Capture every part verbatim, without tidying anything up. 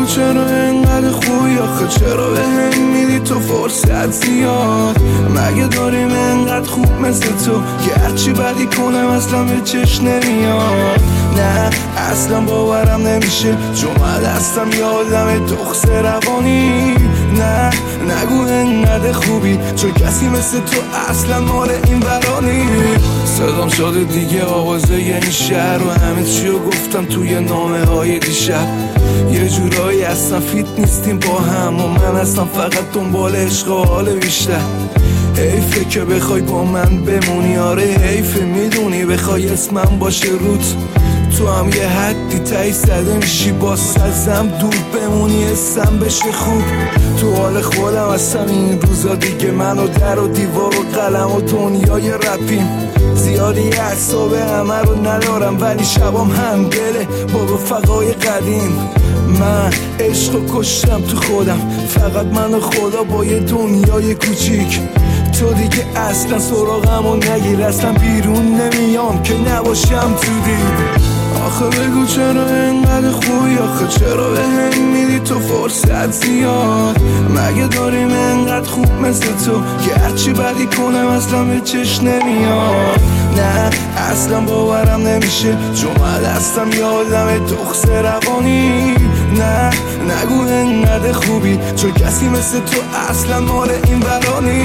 چرا اینقدر خوبی آخه، چرا به هم میدی تو فرصت زیاد؟ مگه داریم اینقدر خوب مثل تو که هرچی بدی کنم اصلا به چشم نمیاد؟ نه اصلا باورم نمیشه چون من دستم یادم دخص روانی. نه نگو اینقدر خوبی چون کسی مثل تو اصلا مال این برانی. صدام شده دیگه آوازه این شهر و همه چیو گفتم توی نامه های دیشب. یه جورایی اصلا فیت نیستیم با هم و من اصلا فقط دنبال عشق و حال بیشتر. حیفه که بخوای با من بمونی، آره حیفه میدونی بخوای اسمم باشه روت. تو هم یه حدی تایی زده میشی با سزم دور بمونی اسم بشه خوب. تو حال خودم اصلا این روزا دیگه من و در و دیوار و قلم و دنیای رپیم. زیادی اعصاب همه رو ندارم ولی شبام هم دله با رفقای قدیم. من عشقو کشتم تو خودم، فقط من و خدا با یه دنیای کوچیک. تو دیگه اصلا سراغمو نگیر، اصلا بیرون نمیام که نباشم تو دید. آخه بگو چرا اینقدر خوبی آخه، چرا به هم میدی تو فرصت زیاد؟ مگه داریم اینقدر خوب مثل تو که هرچی بدی کنم اصلا به چشم نمیاد؟ نه اصلا باورم نمیشه چون من دستم یادم دخص روانی. نه نگو اینقدر خوبی چون کسی مثل تو اصلا مال این برانی.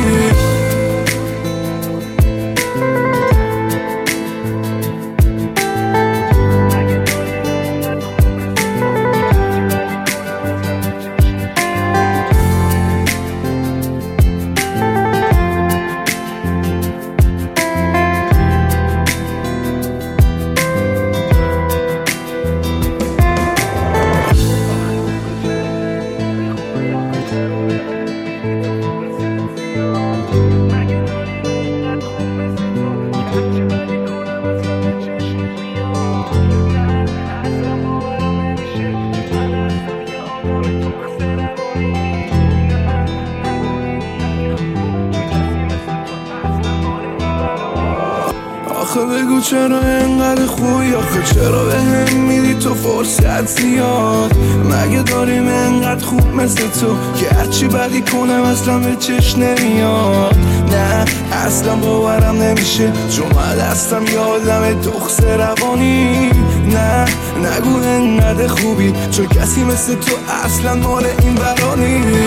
آخه بگو چرا اینقدر خوبی آخه، چرا به هم میدی تو فرصت زیاد؟ مگه داریم اینقدر خوب مثل تو که هرچی بدی کنم اصلا به چشم نمیاد؟ نه اصلا باورم نمیشه چون من دستم یادم دخص روانی. نه نگو اینقدر خوبی چون کسی مثل تو اصلا مال این برانی.